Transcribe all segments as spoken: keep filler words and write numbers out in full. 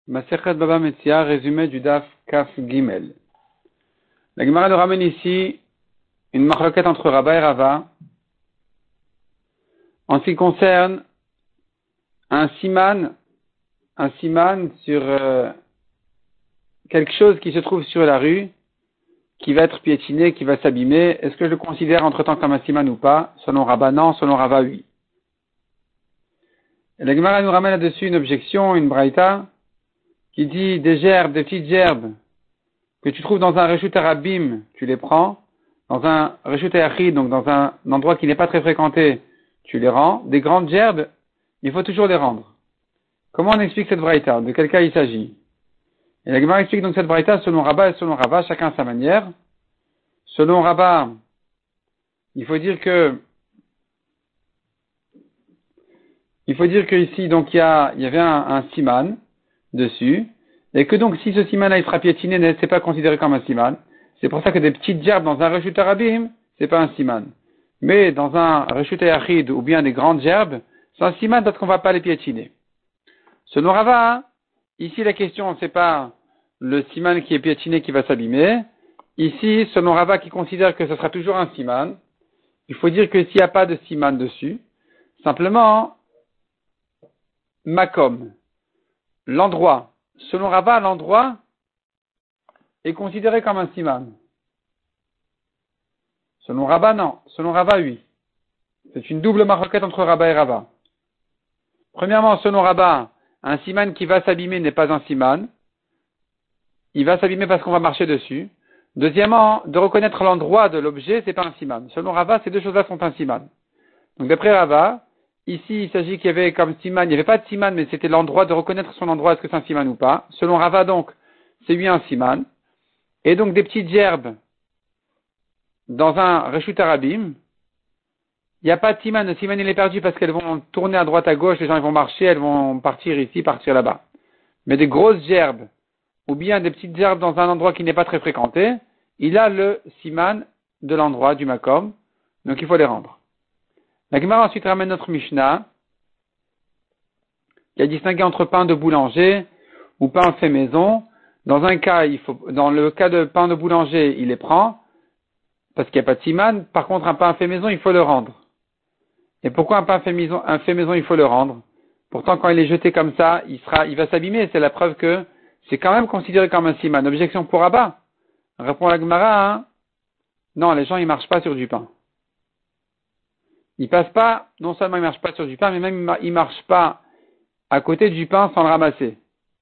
Masechet Baba Metzia, résumé du Daf Kaf Gimel. La Gemara nous ramène ici une marloquette entre Rabba et Rava en ce qui concerne un siman, un siman sur euh, quelque chose qui se trouve sur la rue, qui va être piétiné, qui va s'abîmer. Est-ce que je le considère entre-temps comme un siman ou pas? Selon Rabba, non. Selon Rava, oui. Et la Gemara nous ramène là-dessus une objection, une braïta, qui dit des gerbes, des petites gerbes que tu trouves dans un reshut arabim, tu les prends. Dans un reshut yachid, donc dans un endroit qui n'est pas très fréquenté, tu les rends. Des grandes gerbes, il faut toujours les rendre. Comment on explique cette braïta? De quel cas il s'agit? Et la Gemara explique donc cette braïta selon Rabba et selon Rava, chacun à sa manière. Selon Rabba, il faut dire que il faut dire que ici donc il y a il y avait un, un siman dessus, et que donc si ce siman-là il sera piétiné, c'est pas considéré comme un siman. C'est pour ça que des petites gerbes dans un reshut arabim, c'est pas un siman. Mais dans un reshut yachid ou bien des grandes gerbes, c'est un siman parce qu'on va pas les piétiner. Selon Rava, ici la question c'est pas le siman qui est piétiné qui va s'abîmer. Ici, selon Rava qui considère que ce sera toujours un siman, il faut dire que s'il n'y a pas de siman dessus, simplement makom, l'endroit, selon Rava, l'endroit est considéré comme un siman. Selon Rava, non. Selon Rava, oui. C'est une double marloquette entre Rava et Rava. Premièrement, selon Rava, un siman qui va s'abîmer n'est pas un siman. Il va s'abîmer parce qu'on va marcher dessus. Deuxièmement, de reconnaître l'endroit de l'objet, c'est pas un siman. Selon Rava, ces deux choses-là sont un siman. Donc d'après Rava, ici, il s'agit qu'il y avait comme siman, il n'y avait pas de siman, mais c'était l'endroit de reconnaître son endroit, est-ce que c'est un siman ou pas. Selon Rava, donc, c'est lui un siman. Et donc, des petites gerbes dans un reshut arabim, il n'y a pas de siman. Le siman, il est perdu parce qu'elles vont tourner à droite, à gauche, les gens ils vont marcher, elles vont partir ici, partir là-bas. Mais des grosses gerbes, ou bien des petites gerbes dans un endroit qui n'est pas très fréquenté, il a le siman de l'endroit, du makom, donc il faut les rendre. La Gemara ensuite ramène notre Mishnah, qui a distingué entre pain de boulanger ou pain fait maison. Dans un cas, il faut, dans le cas de pain de boulanger, il les prend, parce qu'il n'y a pas de siman. Par contre, un pain fait maison, il faut le rendre. Et pourquoi un pain fait maison, un fait maison, il faut le rendre? Pourtant, quand il est jeté comme ça, il sera, il va s'abîmer. C'est la preuve que c'est quand même considéré comme un siman. Objection pour Abba. Répond la Gemara, hein? Non, les gens, ils marchent pas sur du pain. Ils passent pas, non seulement ils marchent pas sur du pain, mais même ils marchent pas à côté du pain sans le ramasser.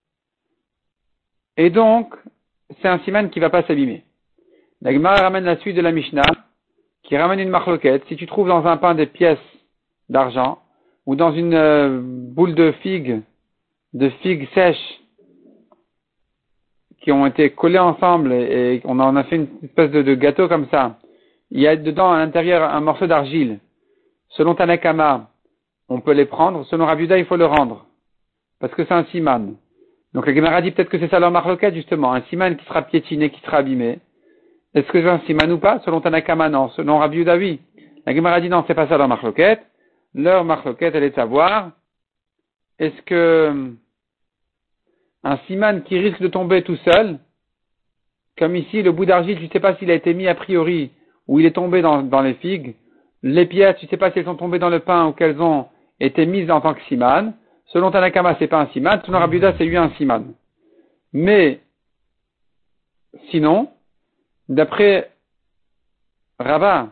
Et donc, c'est un siman qui va pas s'abîmer. La Gemara ramène la suite de la Mishnah, qui ramène une marloquette. Si tu trouves dans un pain des pièces d'argent, ou dans une euh, boule de figues, de figues sèches, qui ont été collées ensemble, et, et on en a fait une espèce de, de gâteau comme ça, il y a dedans à l'intérieur un morceau d'argile. Selon Tanakama, on peut les prendre. Selon Rav Yehuda, il faut le rendre. Parce que c'est un siman. Donc la Gemara dit peut-être que c'est ça leur marloquette, justement. Un siman qui sera piétiné, qui sera abîmé. Est-ce que c'est un siman ou pas? Selon Tanakama, non. Selon Rav Yehuda, oui. La Gemara dit non, c'est pas ça leur marloquette. Leur marloquette, elle est de savoir, est-ce que un siman qui risque de tomber tout seul, comme ici, le bout d'argile, tu ne sais pas s'il a été mis a priori, ou il est tombé dans, dans les figues. Les pièces, tu ne sais pas si elles sont tombées dans le pain ou qu'elles ont été mises en tant que siman. Selon Tanakama, c'est pas un siman. Selon Rav Yehuda, c'est lui un siman. Mais, sinon, d'après Rava,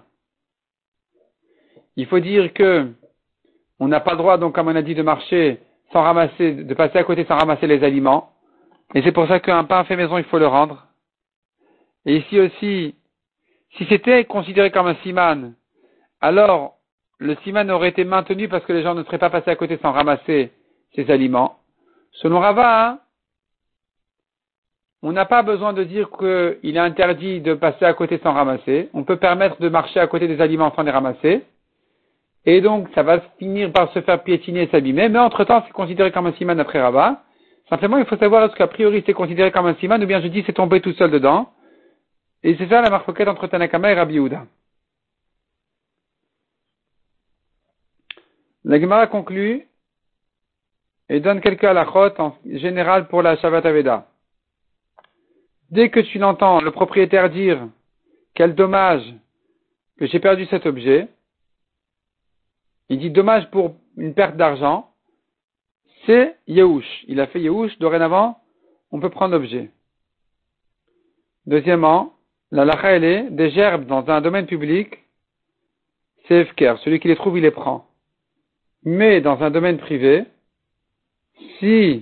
il faut dire que on n'a pas le droit, donc, comme on a dit, de marcher sans ramasser, de passer à côté sans ramasser les aliments. Et c'est pour ça qu'un pain fait maison, il faut le rendre. Et ici aussi, si c'était considéré comme un siman, alors, le siman aurait été maintenu parce que les gens ne seraient pas passés à côté sans ramasser ces aliments. Selon Rava, on n'a pas besoin de dire qu'il est interdit de passer à côté sans ramasser. On peut permettre de marcher à côté des aliments sans les ramasser. Et donc, ça va finir par se faire piétiner et s'abîmer. Mais entre-temps, c'est considéré comme un siman d'après Rava. Simplement, il faut savoir est-ce qu'a priori c'est considéré comme un siman ou bien je dis c'est tombé tout seul dedans. Et c'est ça la marloquette entre Tanakama et Rabbi Yehuda. La Gemara conclut et donne quelques halachot en général pour la Shabbat Aveda. Dès que tu l'entends le propriétaire dire quel dommage que j'ai perdu cet objet, il dit dommage pour une perte d'argent, c'est Yehush. Il a fait Yehush, dorénavant, on peut prendre l'objet. Deuxièmement, la lacha elle est des gerbes dans un domaine public, c'est Efker. Celui qui les trouve, il les prend. Mais dans un domaine privé, si,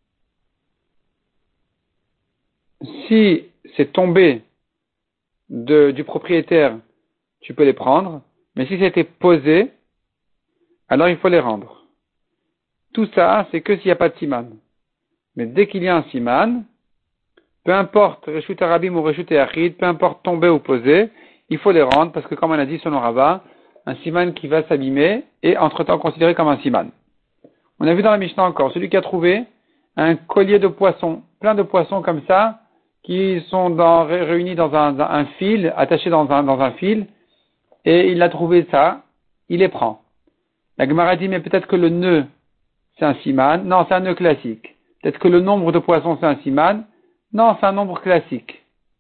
si c'est tombé de, du propriétaire, tu peux les prendre. Mais si c'était posé, alors il faut les rendre. Tout ça, c'est que s'il n'y a pas de siman. Mais dès qu'il y a un siman, peu importe Reshut Arabim ou Reshut Yachid, peu importe tombé ou posé, il faut les rendre parce que comme on a dit selon Rava, un siman qui va s'abîmer est entre-temps considéré comme un siman. On a vu dans la Mishnah encore, celui qui a trouvé un collier de poissons, plein de poissons comme ça, qui sont dans, réunis dans un, un fil, attachés dans un, dans un fil, et il a trouvé ça, il les prend. La Gemara dit, mais peut-être que le nœud, c'est un siman. Non, c'est un nœud classique. Peut-être que le nombre de poissons, c'est un siman. Non, c'est un nombre classique.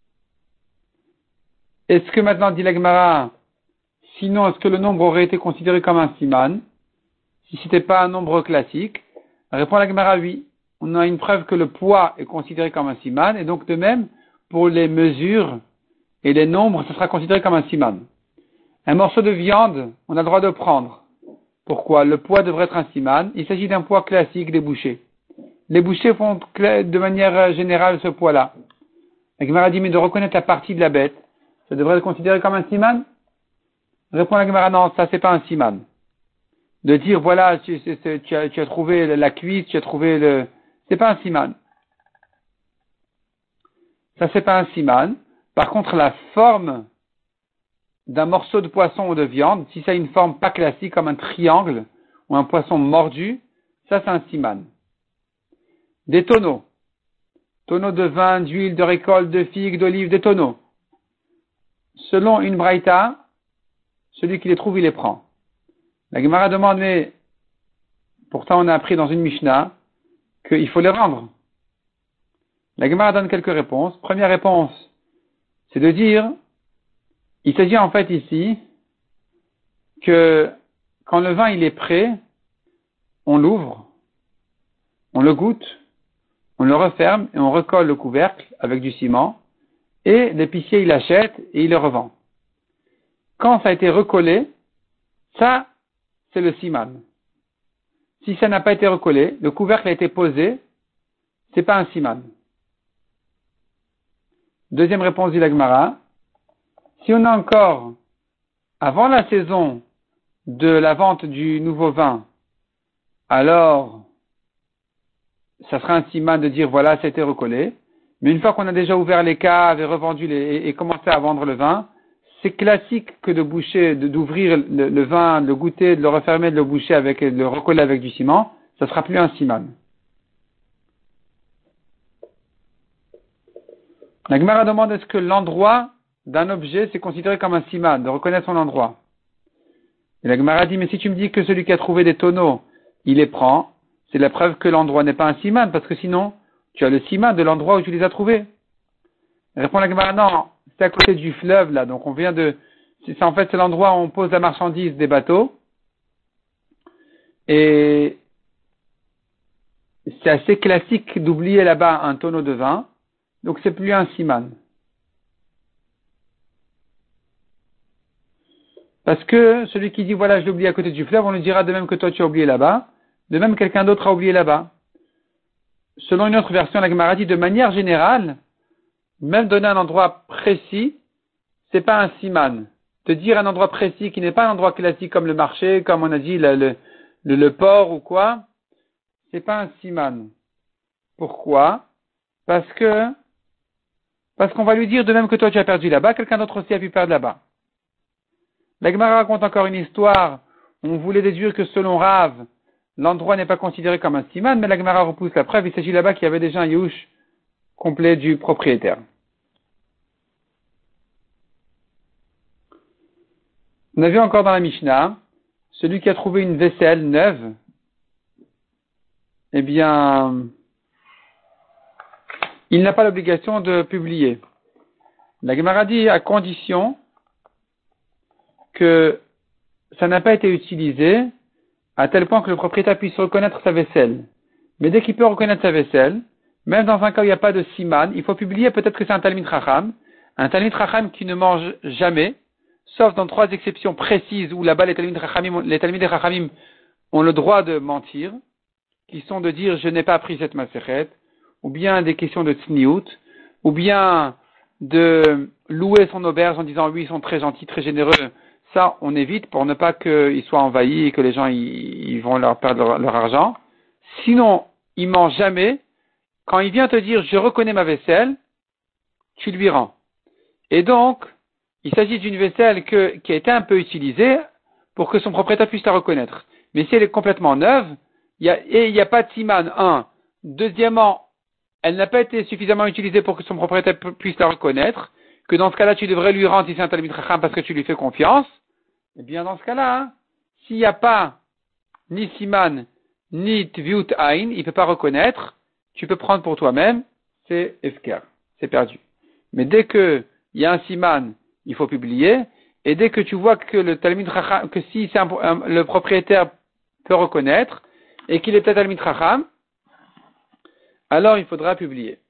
Est-ce que maintenant, dit la Gemara, sinon, est-ce que le nombre aurait été considéré comme un siman, si c'était pas un nombre classique? Répond la Gemara, oui. On a une preuve que le poids est considéré comme un siman, et donc de même, pour les mesures et les nombres, ce sera considéré comme un siman. Un morceau de viande, on a le droit de prendre. Pourquoi? Le poids devrait être un siman. Il s'agit d'un poids classique des bouchers. Les bouchers font de manière générale ce poids-là. La Gemara dit, mais de reconnaître la partie de la bête, ça devrait être considéré comme un siman? Répond la Gemara, non, ça c'est pas un siman. De dire, voilà, tu, tu, as, tu as trouvé la cuisse, tu as trouvé le... C'est pas un siman. Ça c'est pas un siman. Par contre, la forme d'un morceau de poisson ou de viande, si ça a une forme pas classique comme un triangle ou un poisson mordu, ça c'est un siman. Des tonneaux. Tonneaux de vin, d'huile, de récolte, de figues, d'olives, des tonneaux. Selon une braïta, celui qui les trouve, il les prend. La Gemara demande, mais pourtant on a appris dans une Mishnah qu'il faut les rendre. La Gemara donne quelques réponses. Première réponse, c'est de dire, il s'agit en fait ici que quand le vin il est prêt, on l'ouvre, on le goûte, on le referme et on recolle le couvercle avec du ciment et l'épicier il l'achète et il le revend. Quand ça a été recollé, ça c'est le siman. Si ça n'a pas été recollé, le couvercle a été posé, c'est pas un siman. Deuxième réponse du Gemara. Si on a encore, avant la saison de la vente du nouveau vin, alors ça sera un siman de dire voilà, c'était recollé. Mais une fois qu'on a déjà ouvert les caves et revendu les, et, et commencé à vendre le vin, c'est classique que de boucher, de, d'ouvrir le, le vin, de le goûter, de le refermer, de le boucher avec, de le recoller avec du ciment, ça sera plus un siman. La Gemara demande est-ce que l'endroit d'un objet, c'est considéré comme un siman, de reconnaître son endroit. Et la Gemara dit, mais si tu me dis que celui qui a trouvé des tonneaux, il les prend, c'est la preuve que l'endroit n'est pas un siman, parce que sinon, tu as le siman de l'endroit où tu les as trouvés. Répond la Gemara, non, c'est à côté du fleuve, là, donc on vient de, c'est, en fait, c'est l'endroit où on pose la marchandise des bateaux, et c'est assez classique d'oublier là-bas un tonneau de vin, donc c'est plus un siman. Parce que celui qui dit voilà, je l'ai oublié à côté du fleuve, on lui dira de même que toi tu as oublié là-bas, de même quelqu'un d'autre a oublié là-bas. Selon une autre version, la Gemara dit de manière générale, même donner un endroit précis, c'est pas un siman. Te dire un endroit précis qui n'est pas un endroit classique comme le marché, comme on a dit le, le, le, le port ou quoi, c'est pas un siman. Pourquoi? Parce que parce qu'on va lui dire de même que toi tu as perdu là-bas, quelqu'un d'autre aussi a pu perdre là-bas. La Gemara raconte encore une histoire. On voulait déduire que selon Rav, l'endroit n'est pas considéré comme un siman, mais la Gemara repousse la preuve. Il s'agit là-bas qu'il y avait déjà un Yehush complet du propriétaire. On a vu encore dans la Mishnah, celui qui a trouvé une vaisselle neuve, eh bien, il n'a pas l'obligation de publier. La Gemara dit à condition que ça n'a pas été utilisé à tel point que le propriétaire puisse reconnaître sa vaisselle. Mais dès qu'il peut reconnaître sa vaisselle, même dans un cas où il n'y a pas de siman, il faut publier peut-être que c'est un talmid chacham, un talmid chacham qui ne mange jamais, sauf dans trois exceptions précises où là-bas les talmid chachamim, les talmid chachamim ont le droit de mentir, qui sont de dire je n'ai pas appris cette masechet, ou bien des questions de tsniout, ou bien de louer son auberge en disant oui ils sont très gentils, très généreux. Ça, on évite pour ne pas qu'ils soient envahis et que les gens ils, ils vont leur perdre leur, leur argent. Sinon, il ment jamais. Quand il vient te dire je reconnais ma vaisselle, tu lui rends. Et donc, il s'agit d'une vaisselle que, qui a été un peu utilisée pour que son propriétaire puisse la reconnaître. Mais si elle est complètement neuve, il y a, et il n'y a pas de siman, un. Deuxièmement, elle n'a pas été suffisamment utilisée pour que son propriétaire puisse la reconnaître, que dans ce cas-là, tu devrais lui rendre si c'est un talmid chacham parce que tu lui fais confiance. Eh bien, dans ce cas-là, hein, s'il n'y a pas ni siman, ni tviut ain, il ne peut pas reconnaître, tu peux prendre pour toi-même, c'est efker, c'est perdu. Mais dès qu'il y a un siman, il faut publier, et dès que tu vois que le talmid chacham, que si c'est un, un, le propriétaire peut reconnaître, et qu'il est peut-être talmid chacham, alors il faudra publier.